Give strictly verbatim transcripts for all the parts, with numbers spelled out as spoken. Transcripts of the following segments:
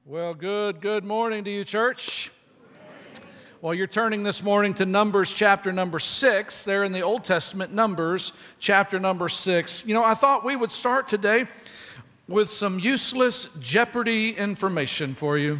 Well, good, good morning to you, church. Well, you're turning this morning to Numbers chapter number six. There in the Old Testament, Numbers chapter number six. You know, I thought we would start today with some useless Jeopardy information for you.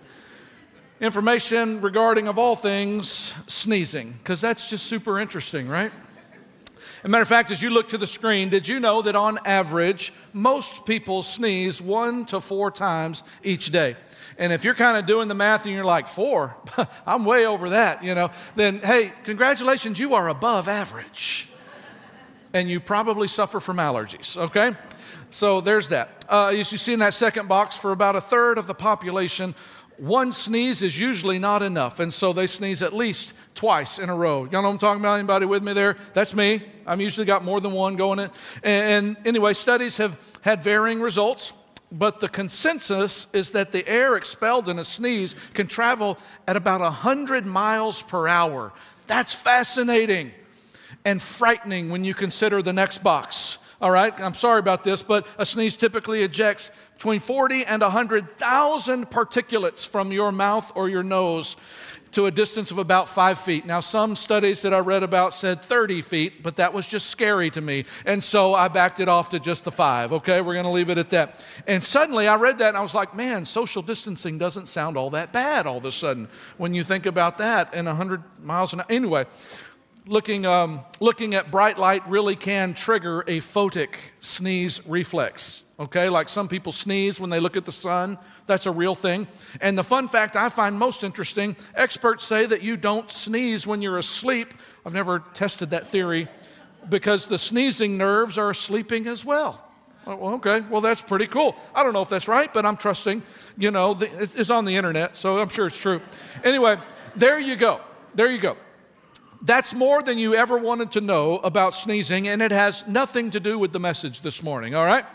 Information regarding, of all things, sneezing, because that's just super interesting, right? As a matter of fact, as you look to the screen, did you know that on average, most people sneeze one to four times each day? And if you're kind of doing the math and you're like, four, I'm way over that, you know, then hey, congratulations, you are above average. And you probably suffer from allergies, okay? So there's that. Uh, as you see in that second box, for about a third of the population, one sneeze is usually not enough, and so they sneeze at least twice in a row. Y'all know what I'm talking about? Anybody with me there? That's me. I'm usually got more than one going in. And, and anyway, studies have had varying results, but the consensus is that the air expelled in a sneeze can travel at about one hundred miles per hour. That's fascinating and frightening when you consider the next box. All right, I'm sorry about this, but a sneeze typically ejects between forty and one hundred thousand particulates from your mouth or your nose to a distance of about five feet. Now, some studies that I read about said thirty feet, but that was just scary to me. And so I backed it off to just the five, okay? We're going to leave it at that. And suddenly I read that and I was like, man, social distancing doesn't sound all that bad all of a sudden when you think about that in one hundred miles an hour. Anyway. Looking, um, looking at bright light really can trigger a photic sneeze reflex, okay? Like some people sneeze when they look at the sun. That's a real thing. And the fun fact I find most interesting, experts say that you don't sneeze when you're asleep. I've never tested that theory because the sneezing nerves are sleeping as well. Oh, well, okay, well, that's pretty cool. I don't know if that's right, but I'm trusting, you know, the, it's on the internet, so I'm sure it's true. Anyway, there you go. There you go. That's more than you ever wanted to know about sneezing, and it has nothing to do with the message this morning, all right?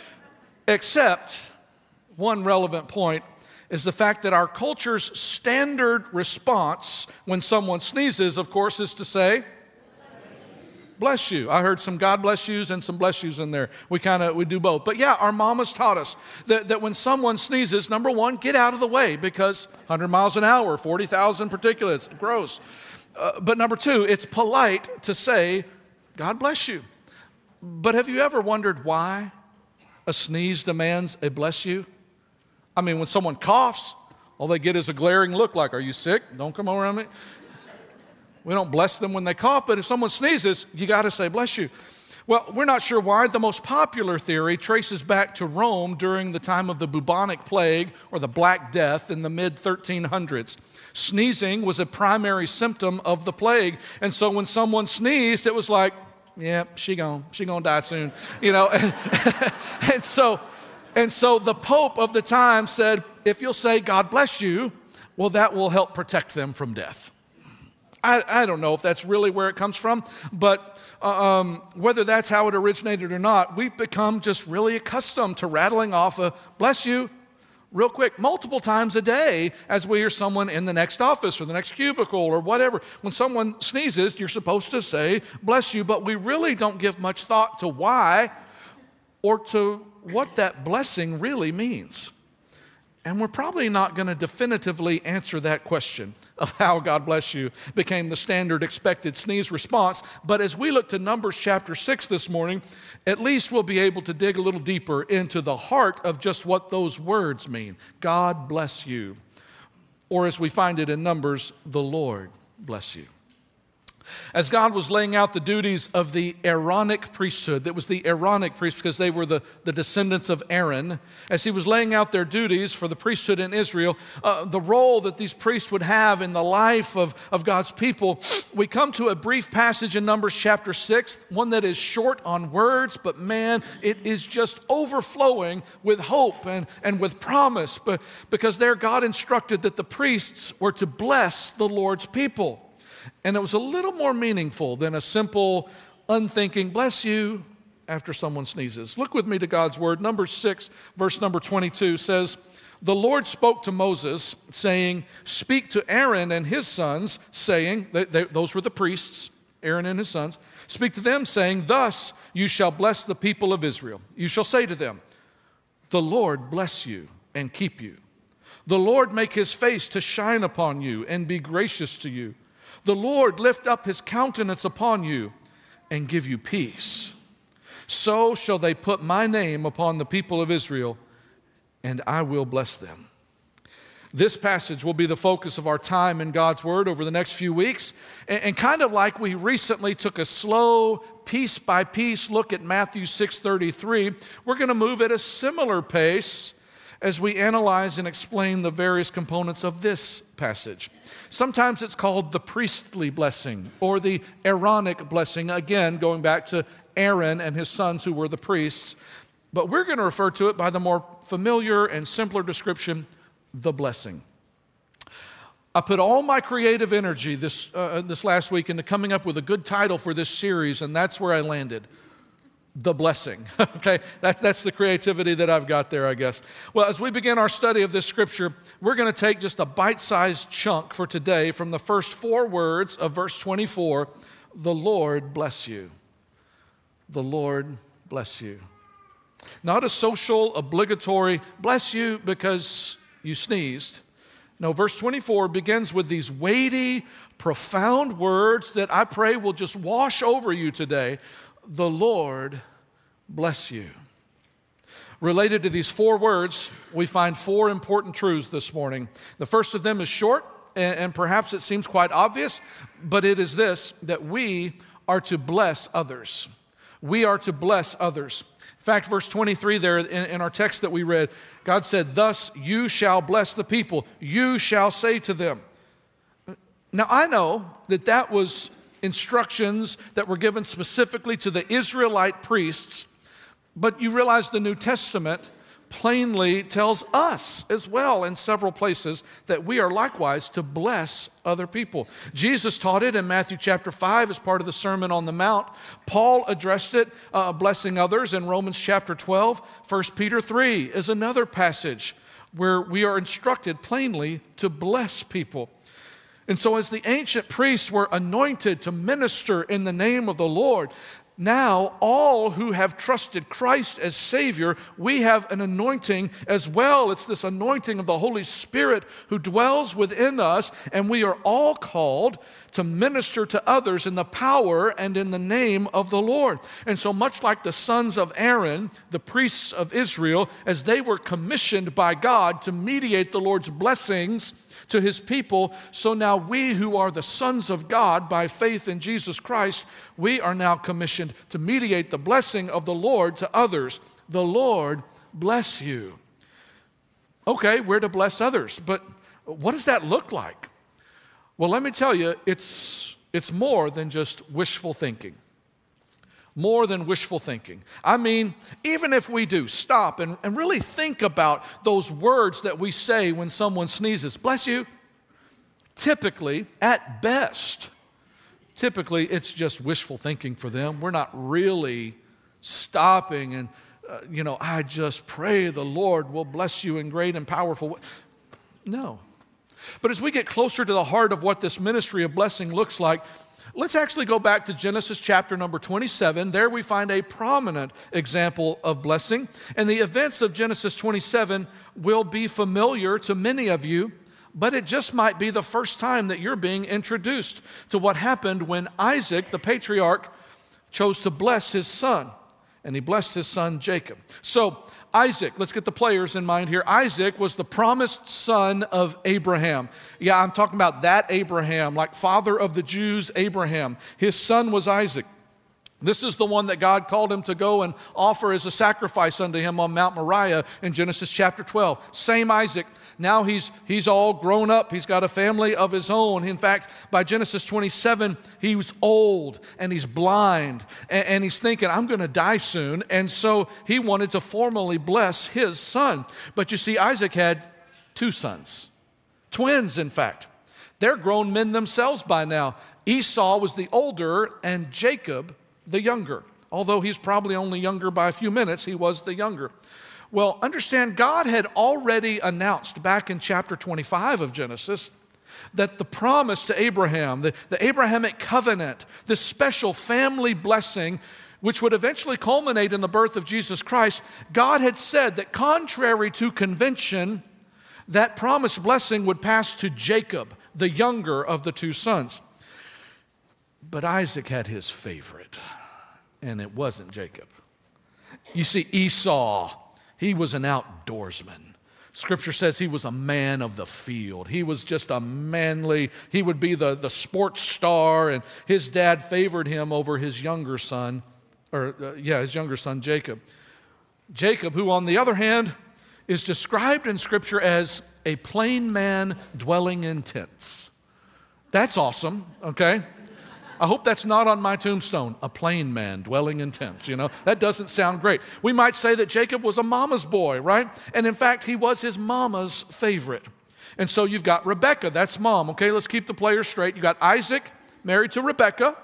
Except one relevant point is the fact that our culture's standard response when someone sneezes, of course, is to say, bless you. I heard some God bless yous and some bless yous in there. We kind of, we do both. But yeah, our mamas taught us that, that when someone sneezes, number one, get out of the way because one hundred miles an hour, forty thousand particulates, gross. Uh, but number two, it's polite to say, God bless you. But have you ever wondered why a sneeze demands a bless you? I mean, when someone coughs, all they get is a glaring look like, are you sick? Don't come around me. We don't bless them when they cough, but if someone sneezes, you got to say bless you. Well, we're not sure why. The most popular theory traces back to Rome during the time of the bubonic plague or the Black Death in the mid thirteen hundreds. Sneezing was a primary symptom of the plague, and so when someone sneezed, it was like, yeah, she gone, she gonna die soon, you know. And, and so, and so the Pope of the time said, if you'll say God bless you, well, that will help protect them from death. I, I don't know if that's really where it comes from, but uh, um, whether that's how it originated or not, we've become just really accustomed to rattling off a bless you real quick multiple times a day as we hear someone in the next office or the next cubicle or whatever. When someone sneezes, you're supposed to say bless you, but we really don't give much thought to why or to what that blessing really means. And we're probably not going to definitively answer that question of how God bless you became the standard expected sneeze response. But as we look to Numbers chapter six this morning, at least we'll be able to dig a little deeper into the heart of just what those words mean. God bless you. Or as we find it in Numbers, the Lord bless you. As God was laying out the duties of the Aaronic priesthood, that was the Aaronic priests because they were the, the descendants of Aaron, as he was laying out their duties for the priesthood in Israel, uh, the role that these priests would have in the life of, of God's people, we come to a brief passage in Numbers chapter six, one that is short on words, but man, it is just overflowing with hope and, and with promise, but, because there God instructed that the priests were to bless the Lord's people. And it was a little more meaningful than a simple, unthinking, bless you, after someone sneezes. Look with me to God's word. Numbers six, verse number twenty-two says, the Lord spoke to Moses, saying, speak to Aaron and his sons, saying, they, they, those were the priests, Aaron and his sons, speak to them, saying, thus you shall bless the people of Israel. You shall say to them, the Lord bless you and keep you. The Lord make his face to shine upon you and be gracious to you. The Lord lift up his countenance upon you and give you peace. So shall they put my name upon the people of Israel, and I will bless them." This passage will be the focus of our time in God's Word over the next few weeks. And, and kind of like we recently took a slow, piece-by-piece look at Matthew six thirty-three, we're going to move at a similar pace as we analyze and explain the various components of this passage. Sometimes it's called the priestly blessing or the Aaronic blessing, again, going back to Aaron and his sons who were the priests. But we're going to refer to it by the more familiar and simpler description, the blessing. I put all my creative energy this, uh, this last week into coming up with a good title for this series, and that's where I landed. The blessing. Okay, that, that's the creativity that I've got there, I guess. Well, as we begin our study of this scripture, we're going to take just a bite-sized chunk for today from the first four words of verse twenty-four, "The Lord bless you." The Lord bless you. Not a social, obligatory, bless you because you sneezed. No, verse twenty-four begins with these weighty, profound words that I pray will just wash over you today. The Lord bless you. Related to these four words, we find four important truths this morning. The first of them is short, and, and perhaps it seems quite obvious, but it is this, that we are to bless others. We are to bless others. In fact, verse twenty-three there in, in our text that we read, God said, "Thus you shall bless the people. You shall say to them." Now, I know that that was instructions that were given specifically to the Israelite priests, but you realize the New Testament plainly tells us as well in several places that we are likewise to bless other people. Jesus taught it in Matthew chapter five as part of the Sermon on the Mount. Paul addressed it, uh, blessing others, in Romans chapter twelve. First Peter three is another passage where we are instructed plainly to bless people. And so as the ancient priests were anointed to minister in the name of the Lord, now all who have trusted Christ as Savior, we have an anointing as well. It's this anointing of the Holy Spirit who dwells within us, and we are all called to minister to others in the power and in the name of the Lord. And so much like the sons of Aaron, the priests of Israel, as they were commissioned by God to mediate the Lord's blessings to his people, so now we who are the sons of God by faith in Jesus Christ, we are now commissioned to mediate the blessing of the Lord to others. The Lord bless you. Okay, we're to bless others, but what does that look like? Well, let me tell you, it's, it's more than just wishful thinking. More than wishful thinking. I mean, even if we do stop and, and really think about those words that we say when someone sneezes, bless you, typically, at best, typically it's just wishful thinking for them. We're not really stopping and, uh, you know, I just pray the Lord will bless you in great and powerful ways. No. But as we get closer to the heart of what this ministry of blessing looks like, let's actually go back to Genesis chapter number twenty-seven. There we find a prominent example of blessing. And the events of Genesis twenty-seven will be familiar to many of you, but it just might be the first time that you're being introduced to what happened when Isaac, the patriarch, chose to bless his son. And he blessed his son Jacob. So Isaac, let's get the players in mind here. Isaac was the promised son of Abraham. Yeah, I'm talking about that Abraham, like father of the Jews, Abraham. His son was Isaac. This is the one that God called him to go and offer as a sacrifice unto him on Mount Moriah in Genesis chapter twelve. Same Isaac. Now he's, he's all grown up. He's got a family of his own. In fact, by Genesis twenty-seven, he was old and he's blind. And, and he's thinking, I'm going to die soon. And so he wanted to formally bless his son. But you see, Isaac had two sons. Twins, in fact. They're grown men themselves by now. Esau was the older and Jacob the younger. Although he's probably only younger by a few minutes, he was the younger. Well, understand, God had already announced back in chapter twenty-five of Genesis that the promise to Abraham, the, the Abrahamic covenant, this special family blessing, which would eventually culminate in the birth of Jesus Christ, God had said that contrary to convention, that promised blessing would pass to Jacob, the younger of the two sons. But Isaac had his favorite, and it wasn't Jacob. You see, Esau, he was an outdoorsman. Scripture says he was a man of the field. He was just a manly, he would be the, the sports star, and his dad favored him over his younger son, or uh, yeah, his younger son, Jacob. Jacob, who on the other hand is described in Scripture as a plain man dwelling in tents. That's awesome, okay? I hope that's not on my tombstone, a plain man dwelling in tents, you know. That doesn't sound great. We might say that Jacob was a mama's boy, right? And in fact, he was his mama's favorite. And so you've got Rebekah, that's mom. Okay, let's keep the players straight. You got Isaac married to Rebekah,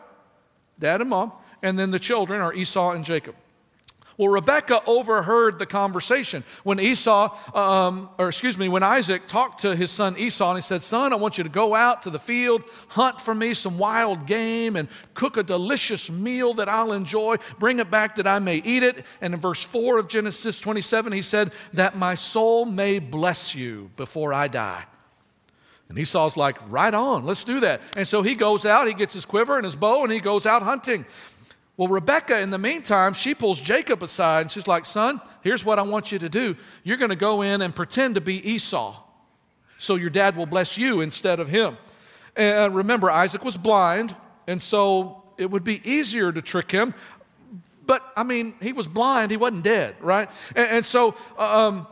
dad and mom, and then the children are Esau and Jacob. Well, Rebekah overheard the conversation when Esau, um, or excuse me, when Isaac talked to his son Esau, and he said, son, I want you to go out to the field, hunt for me some wild game, and cook a delicious meal that I'll enjoy. Bring it back that I may eat it. And in verse four of Genesis twenty-seven, he said, that my soul may bless you before I die. And Esau's like, right on, let's do that. And so he goes out, he gets his quiver and his bow, and he goes out hunting. Well, Rebekah, in the meantime, she pulls Jacob aside and she's like, son, here's what I want you to do. You're going to go in and pretend to be Esau so your dad will bless you instead of him. And remember, Isaac was blind, and so it would be easier to trick him. But, I mean, he was blind. He wasn't dead, right? And, and so, um,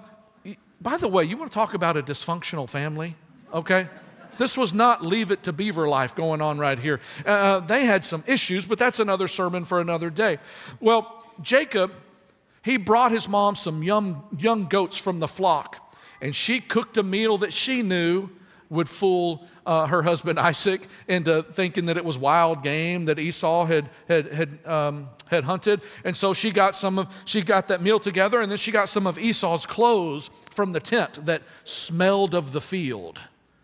by the way, you want to talk about a dysfunctional family, okay? This was not Leave It to Beaver life going on right here. Uh, they had some issues, but that's another sermon for another day. Well, Jacob, he brought his mom some young, young goats from the flock, and she cooked a meal that she knew would fool uh, her husband Isaac into thinking that it was wild game that Esau had had had um, had hunted. And so she got some of she got that meal together, and then she got some of Esau's clothes from the tent that smelled of the field.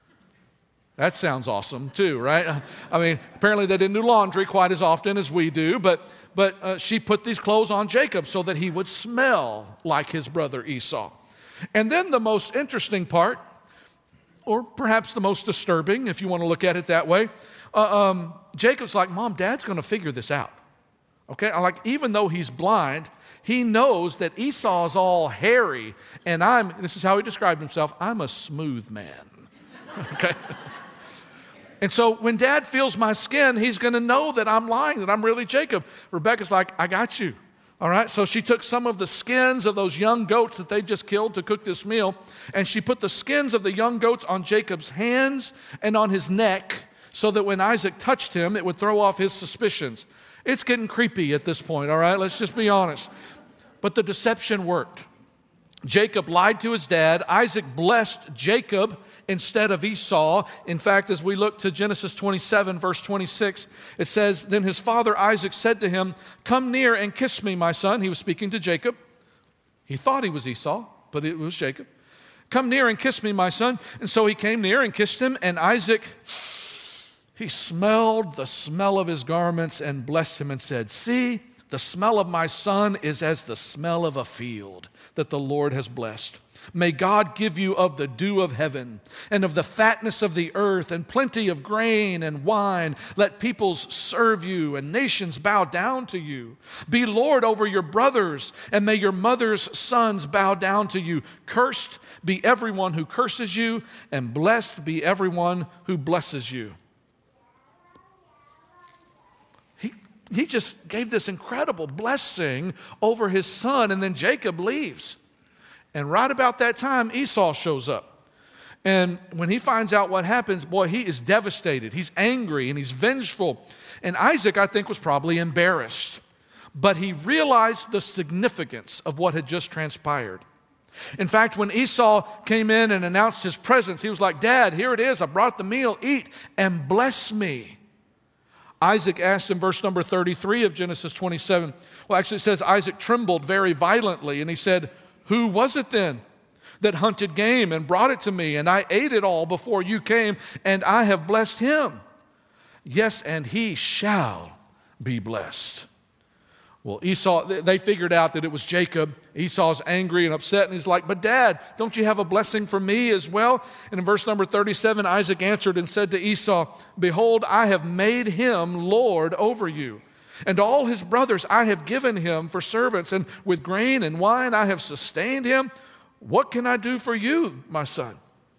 That sounds awesome too, right? I mean, apparently they didn't do laundry quite as often as we do, but, but uh, she put these clothes on Jacob so that he would smell like his brother Esau. And then the most interesting part, or perhaps the most disturbing, if you want to look at it that way, uh, um, Jacob's like, Mom, Dad's going to figure this out. Okay, I like, even though he's blind, he knows that Esau's all hairy, and I'm, this is how he described himself, I'm a smooth man. Okay? And so when Dad feels my skin, he's going to know that I'm lying, that I'm really Jacob. Rebekah's like, I got you. All right, so she took some of the skins of those young goats that they just killed to cook this meal, and she put the skins of the young goats on Jacob's hands and on his neck so that when Isaac touched him, it would throw off his suspicions. It's getting creepy at this point, all right? Let's just be honest. But the deception worked. Jacob lied to his dad. Isaac blessed Jacob instead of Esau. In fact, as we look to Genesis twenty-seven, verse twenty-six, it says, then his father Isaac said to him, come near and kiss me, my son. He was speaking to Jacob. He thought he was Esau, but it was Jacob. Come near and kiss me, my son. And so he came near and kissed him, and Isaac, he smelled the smell of his garments and blessed him and said, see, the smell of my son is as the smell of a field that the Lord has blessed. May God give you of the dew of heaven and of the fatness of the earth and plenty of grain and wine. Let peoples serve you and nations bow down to you. Be Lord over your brothers, and may your mother's sons bow down to you. Cursed be everyone who curses you, and blessed be everyone who blesses you. He, he just gave this incredible blessing over his son, and then Jacob leaves. And right about that time, Esau shows up. And when he finds out what happens, boy, he is devastated. He's angry and he's vengeful. And Isaac, I think, was probably embarrassed. But he realized the significance of what had just transpired. In fact, when Esau came in and announced his presence, he was like, Dad, here it is. I brought the meal. Eat and bless me. Isaac asked in verse number thirty-three of Genesis twenty-seven. Well, actually it says Isaac trembled very violently. And he said, who was it then that hunted game and brought it to me, and I ate it all before you came, and I have blessed him? Yes, and he shall be blessed. Well, Esau, they figured out that it was Jacob. Esau's angry and upset, and he's like, but Dad, don't you have a blessing for me as well? And in verse number thirty-seven, Isaac answered and said to Esau, behold, I have made him Lord over you. And all his brothers I have given him for servants, and with grain and wine I have sustained him. What can I do for you, my son?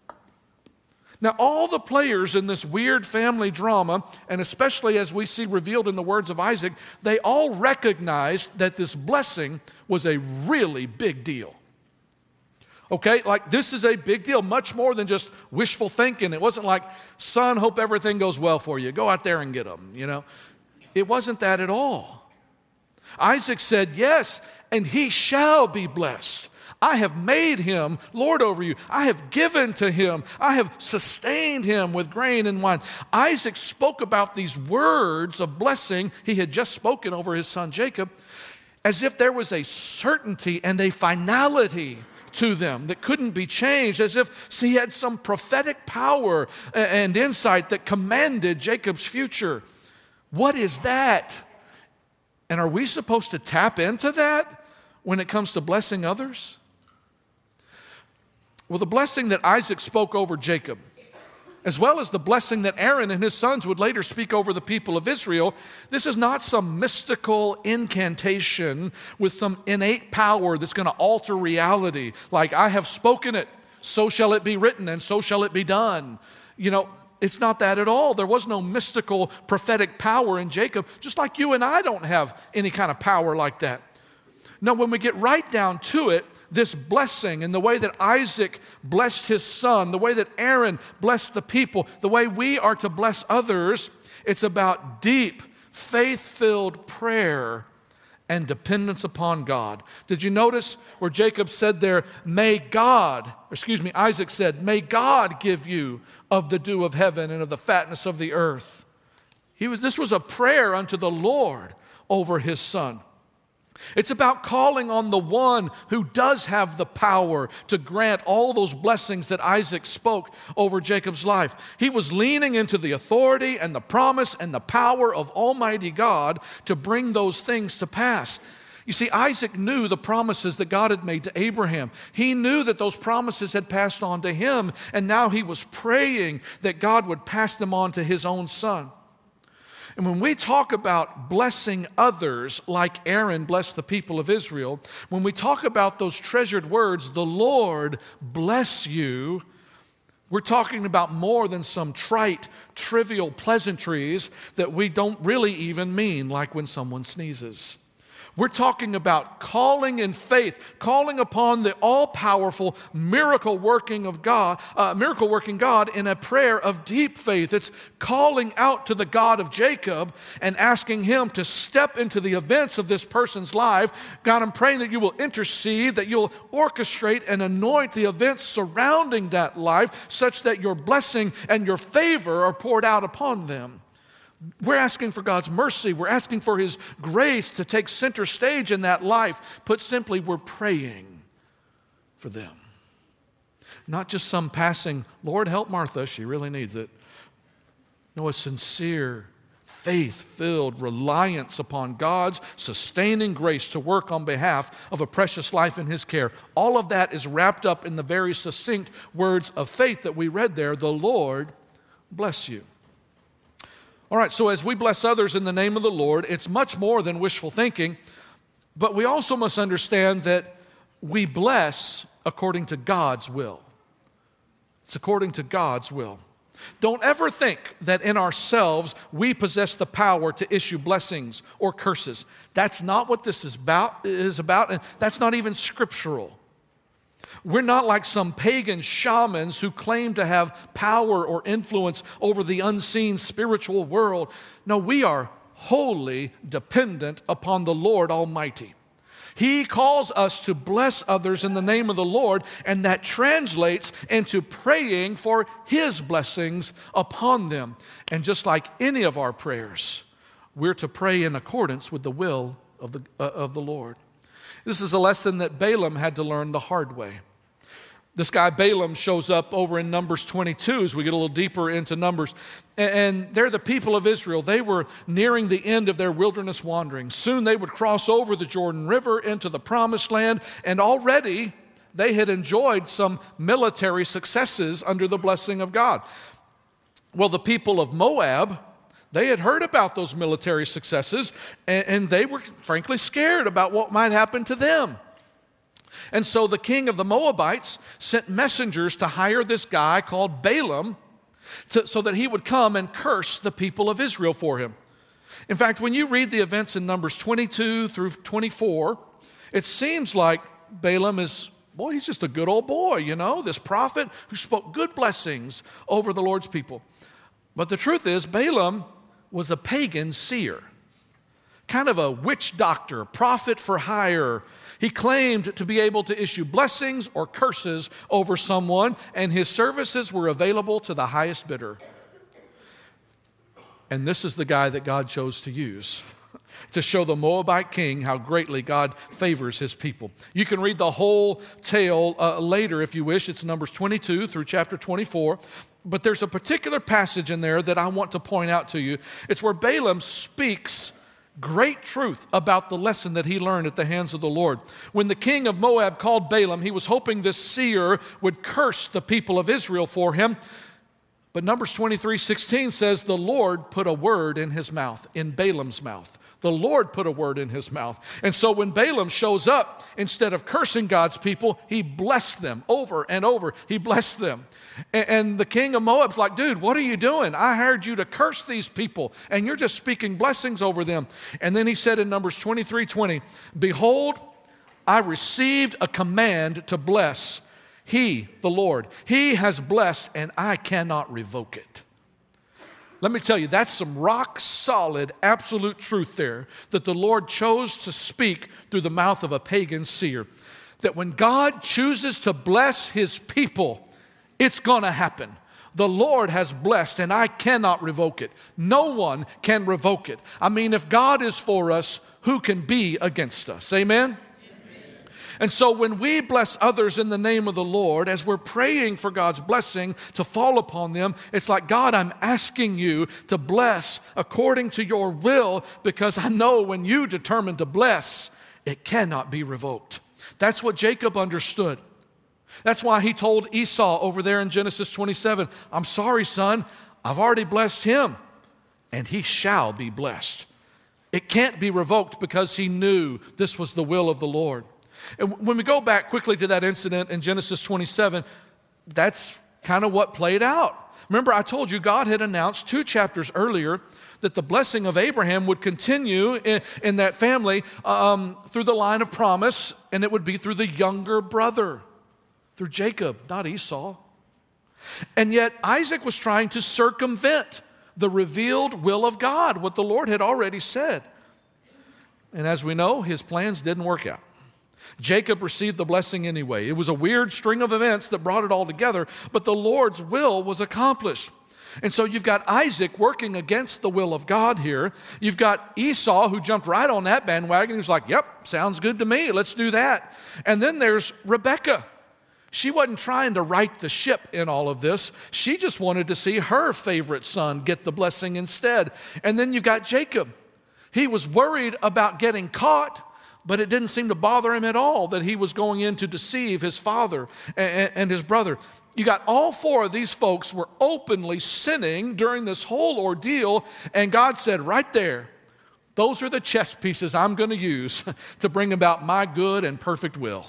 Now, all the players in this weird family drama, and especially as we see revealed in the words of Isaac, they all recognized that this blessing was a really big deal. Okay, like this is a big deal, much more than just wishful thinking. It wasn't like, son, hope everything goes well for you. Go out there and get them, you know. It wasn't that at all. Isaac said, yes, and he shall be blessed. I have made him Lord over you. I have given to him. I have sustained him with grain and wine. Isaac spoke about these words of blessing he had just spoken over his son Jacob as if there was a certainty and a finality to them that couldn't be changed, as if he had some prophetic power and insight that commanded Jacob's future. What is that? And are we supposed to tap into that when it comes to blessing others? Well, the blessing that Isaac spoke over Jacob, as well as the blessing that Aaron and his sons would later speak over the people of Israel, this is not some mystical incantation with some innate power that's going to alter reality. Like, I have spoken it, so shall it be written, and so shall it be done. You know, it's not that at all. There was no mystical prophetic power in Jacob, just like you and I don't have any kind of power like that. No, when we get right down to it, this blessing and the way that Isaac blessed his son, the way that Aaron blessed the people, the way we are to bless others, it's about deep, faith-filled prayer and dependence upon God. Did you notice where Jacob said there, may God, excuse me, Isaac said, may God give you of the dew of heaven and of the fatness of the earth. He was, this was a prayer unto the Lord over his son. It's about calling on the one who does have the power to grant all those blessings that Isaac spoke over Jacob's life. He was leaning into the authority and the promise and the power of Almighty God to bring those things to pass. You see, Isaac knew the promises that God had made to Abraham. He knew that those promises had passed on to him, and now he was praying that God would pass them on to his own son. And when we talk about blessing others like Aaron blessed the people of Israel, when we talk about those treasured words, the Lord bless you, we're talking about more than some trite, trivial pleasantries that we don't really even mean, like when someone sneezes. We're talking about calling in faith, calling upon the all-powerful miracle working of God, uh, miracle working God in a prayer of deep faith. It's calling out to the God of Jacob and asking him to step into the events of this person's life. God, I'm praying that you will intercede, that you'll orchestrate and anoint the events surrounding that life such that your blessing and your favor are poured out upon them. We're asking for God's mercy. We're asking for his grace to take center stage in that life. Put simply, we're praying for them. Not just some passing, Lord, help Martha, she really needs it. No, a sincere, faith-filled reliance upon God's sustaining grace to work on behalf of a precious life in his care. All of that is wrapped up in the very succinct words of faith that we read there, the Lord bless you. All right, so as we bless others in the name of the Lord, it's much more than wishful thinking, but we also must understand that we bless according to God's will. It's according to God's will. Don't ever think that in ourselves we possess the power to issue blessings or curses. That's not what this is about, is about, and that's not even scriptural. We're not like some pagan shamans who claim to have power or influence over the unseen spiritual world. No, we are wholly dependent upon the Lord Almighty. He calls us to bless others in the name of the Lord, and that translates into praying for his blessings upon them. And just like any of our prayers, we're to pray in accordance with the will of the, uh, of the Lord. This is a lesson that Balaam had to learn the hard way. This guy Balaam shows up over in Numbers twenty-two as we get a little deeper into Numbers. And they're the people of Israel. They were nearing the end of their wilderness wandering. Soon they would cross over the Jordan River into the Promised Land. And already they had enjoyed some military successes under the blessing of God. Well, the people of Moab, they had heard about those military successes. And they were frankly scared about what might happen to them. And so the king of the Moabites sent messengers to hire this guy called Balaam to, so that he would come and curse the people of Israel for him. In fact, when you read the events in Numbers twenty-two through twenty-four, it seems like Balaam is, boy, he's just a good old boy, you know, this prophet who spoke good blessings over the Lord's people. But the truth is, Balaam was a pagan seer, kind of a witch doctor, prophet for hire. He claimed to be able to issue blessings or curses over someone, and his services were available to the highest bidder. And this is the guy that God chose to use to show the Moabite king how greatly God favors his people. You can read the whole tale uh, later if you wish. It's Numbers twenty-two through chapter twenty-four. But there's a particular passage in there that I want to point out to you. It's where Balaam speaks great truth about the lesson that he learned at the hands of the Lord. When the king of Moab called Balaam, he was hoping this seer would curse the people of Israel for him. But Numbers twenty-three sixteen says the Lord put a word in his mouth, in Balaam's mouth. The Lord put a word in his mouth. And so when Balaam shows up, instead of cursing God's people, he blessed them over and over. He blessed them. And, and the king of Moab's like, dude, what are you doing? I hired you to curse these people, and you're just speaking blessings over them. And then he said in Numbers twenty-three twenty, behold, I received a command to bless. He, the Lord, he has blessed, and I cannot revoke it. Let me tell you, that's some rock solid, absolute truth there that the Lord chose to speak through the mouth of a pagan seer. That when God chooses to bless his people, it's going to happen. The Lord has blessed, and I cannot revoke it. No one can revoke it. I mean, if God is for us, who can be against us? Amen? And so when we bless others in the name of the Lord, as we're praying for God's blessing to fall upon them, it's like, God, I'm asking you to bless according to your will, because I know when you determine to bless, it cannot be revoked. That's what Jacob understood. That's why he told Esau over there in Genesis twenty-seven, I'm sorry, son, I've already blessed him, and he shall be blessed. It can't be revoked because he knew this was the will of the Lord. And when we go back quickly to that incident in Genesis twenty-seven, that's kind of what played out. Remember, I told you God had announced two chapters earlier that the blessing of Abraham would continue in, in that family um, through the line of promise, and it would be through the younger brother, through Jacob, not Esau. And yet Isaac was trying to circumvent the revealed will of God, what the Lord had already said. And as we know, his plans didn't work out. Jacob received the blessing anyway. It was a weird string of events that brought it all together, but the Lord's will was accomplished. And so you've got Isaac working against the will of God here. You've got Esau who jumped right on that bandwagon. He's like, yep, sounds good to me. Let's do that. And then there's Rebekah. She wasn't trying to right the ship in all of this. She just wanted to see her favorite son get the blessing instead. And then you've got Jacob. He was worried about getting caught, but it didn't seem to bother him at all that he was going in to deceive his father and his brother. You got all four of these folks were openly sinning during this whole ordeal, and God said right there, those are the chess pieces I'm going to use to bring about my good and perfect will.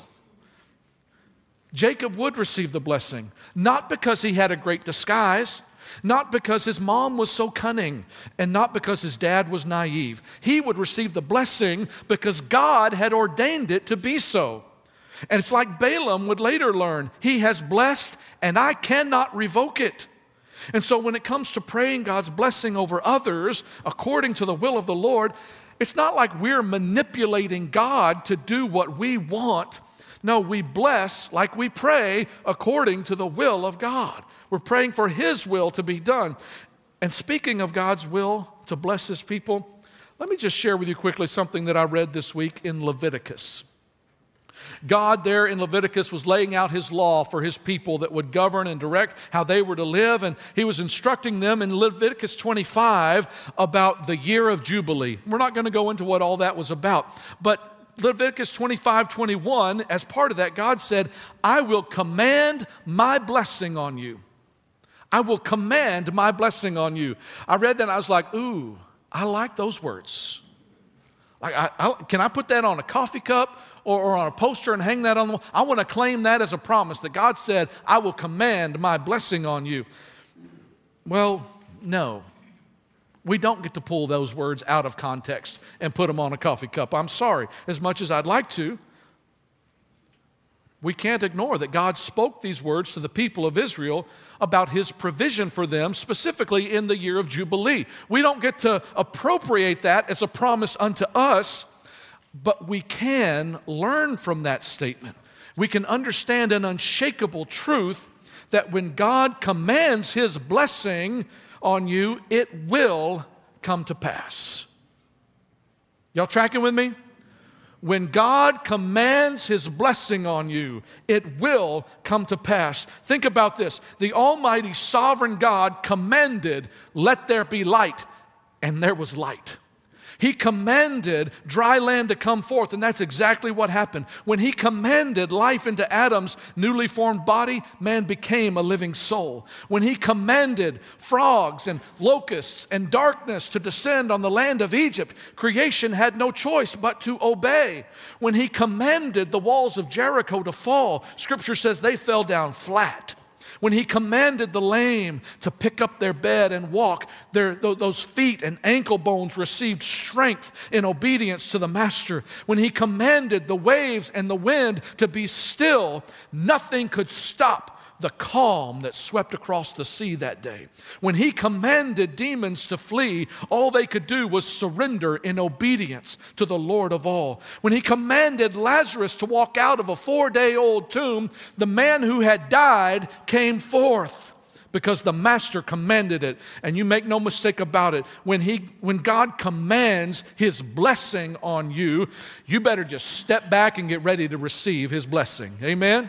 Jacob would receive the blessing, not because he had a great disguise, not because his mom was so cunning, and not because his dad was naive. He would receive the blessing because God had ordained it to be so. And it's like Balaam would later learn, he has blessed and I cannot revoke it. And so when it comes to praying God's blessing over others according to the will of the Lord, it's not like we're manipulating God to do what we want. No, we bless like we pray according to the will of God. We're praying for his will to be done. And speaking of God's will to bless his people, let me just share with you quickly something that I read this week in Leviticus. God there in Leviticus was laying out his law for his people that would govern and direct how they were to live, and he was instructing them in Leviticus twenty-five about the year of Jubilee. We're not going to go into what all that was about, but Leviticus twenty-five, twenty-one, as part of that, God said, I will command my blessing on you. I will command my blessing on you. I read that and I was like, ooh, I like those words. Like, I, I, can I put that on a coffee cup or, or on a poster and hang that on the wall? I want to claim that as a promise that God said, I will command my blessing on you. Well, no. We don't get to pull those words out of context and put them on a coffee cup. I'm sorry, as much as I'd like to. We can't ignore that God spoke these words to the people of Israel about his provision for them, specifically in the year of Jubilee. We don't get to appropriate that as a promise unto us, but we can learn from that statement. We can understand an unshakable truth that when God commands his blessing on you, it will come to pass. Y'all tracking with me? When God commands his blessing on you, it will come to pass. Think about this. The Almighty Sovereign God commanded, let there be light, and there was light. He commanded dry land to come forth, and that's exactly what happened. When he commanded life into Adam's newly formed body, man became a living soul. When he commanded frogs and locusts and darkness to descend on the land of Egypt, creation had no choice but to obey. When he commanded the walls of Jericho to fall, Scripture says they fell down flat. When he commanded the lame to pick up their bed and walk, their, those feet and ankle bones received strength in obedience to the Master. When he commanded the waves and the wind to be still, nothing could stop the calm that swept across the sea that day. When he commanded demons to flee, all they could do was surrender in obedience to the Lord of all. When he commanded Lazarus to walk out of a four-day-old tomb, the man who had died came forth because the Master commanded it. And you make no mistake about it, when he, when God commands his blessing on you, you better just step back and get ready to receive his blessing. Amen?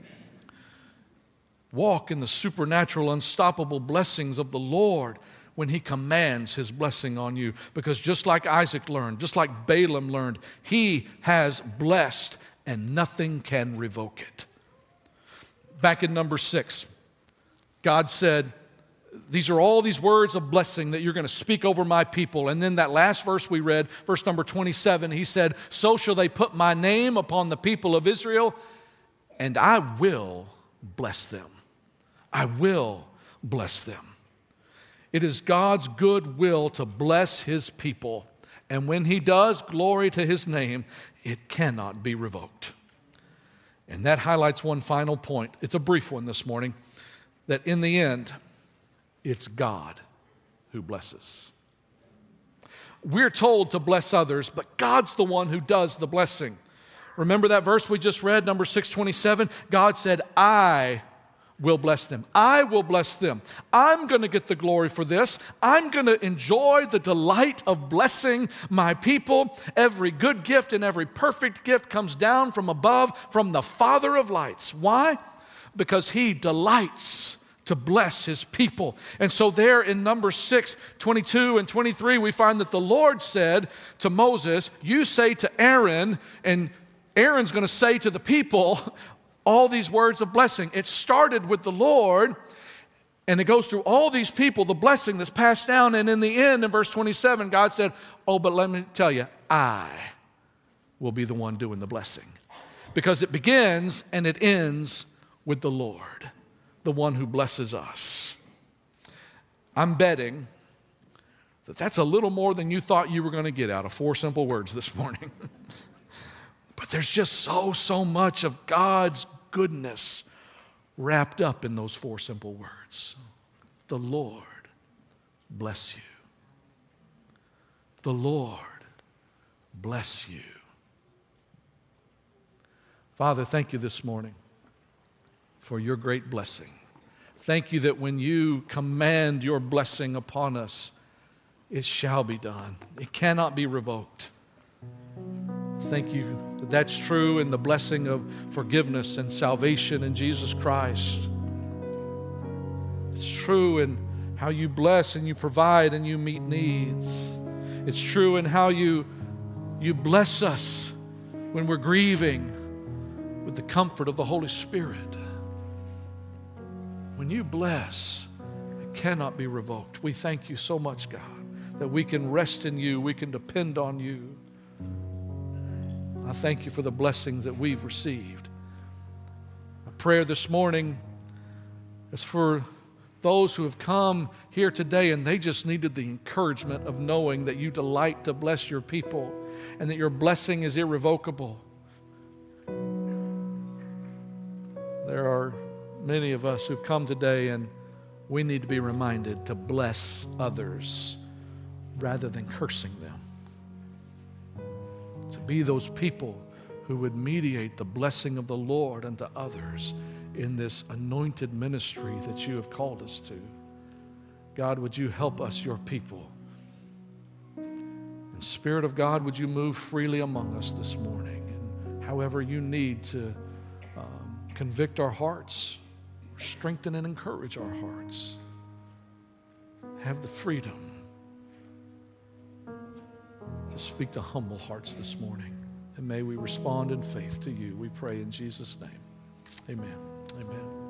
Walk in the supernatural, unstoppable blessings of the Lord when he commands his blessing on you. Because just like Isaac learned, just like Balaam learned, he has blessed and nothing can revoke it. Back in number six, God said, these are all these words of blessing that you're going to speak over my people. And then that last verse we read, verse number twenty-seven, he said, so shall they put my name upon the people of Israel, and I will bless them. I will bless them. It is God's good will to bless his people. And when he does, glory to his name, it cannot be revoked. And that highlights one final point. It's a brief one this morning, that in the end, it's God who blesses. We're told to bless others, but God's the one who does the blessing. Remember that verse we just read, number six twenty-seven? God said, I will bless them. I will bless them. I'm going to get the glory for this. I'm going to enjoy the delight of blessing my people. Every good gift and every perfect gift comes down from above, from the Father of lights. Why? Because he delights to bless his people. And so there in number six, twenty-two and twenty-three, we find that the Lord said to Moses, you say to Aaron, and Aaron's going to say to the people all these words of blessing. It started with the Lord, and it goes through all these people, the blessing that's passed down, and in the end, in verse twenty-seven, God said, oh, but let me tell you, I will be the one doing the blessing. Because it begins and it ends with the Lord, the one who blesses us. I'm betting that that's a little more than you thought you were going to get out of four simple words this morning. But there's just so, so much of God's goodness wrapped up in those four simple words. The Lord bless you. The Lord bless you. Father, thank you this morning for your great blessing. Thank you that when you command your blessing upon us, it shall be done. It cannot be revoked. Thank you But that's true in the blessing of forgiveness and salvation in Jesus Christ. It's true in how you bless and you provide and you meet needs. It's true in how you, you bless us when we're grieving with the comfort of the Holy Spirit. When you bless, it cannot be revoked. We thank you so much, God, that we can rest in you, we can depend on you. I thank you for the blessings that we've received. My prayer this morning is for those who have come here today and they just needed the encouragement of knowing that you delight to bless your people and that your blessing is irrevocable. There are many of us who've come today and we need to be reminded to bless others rather than cursing them. To be those people who would mediate the blessing of the Lord unto others in this anointed ministry that you have called us to. God, would you help us, your people? And Spirit of God, would you move freely among us this morning? And however you need to um, convict our hearts, or strengthen and encourage our hearts. Have the freedom to speak to humble hearts this morning. And may we respond in faith to you. We pray in Jesus' name. Amen. Amen.